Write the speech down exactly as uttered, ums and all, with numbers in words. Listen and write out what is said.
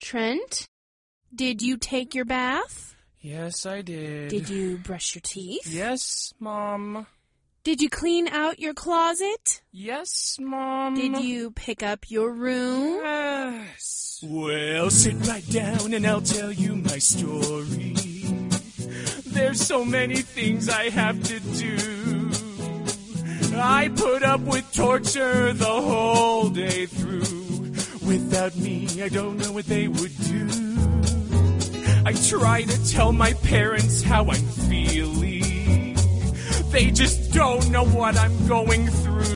Trent, did you take your bath? Yes, I did. Did you brush your teeth? Yes, Mom. Did you clean out your closet? Yes, Mom. Did you pick up your room? Yes. Well, sit right down and I'll tell you my story. There's so many things I have to do. I put up with torture the whole day through. Without me, I don't know what they would do. I try to tell my parents how I'm feeling. They just don't know what I'm going through.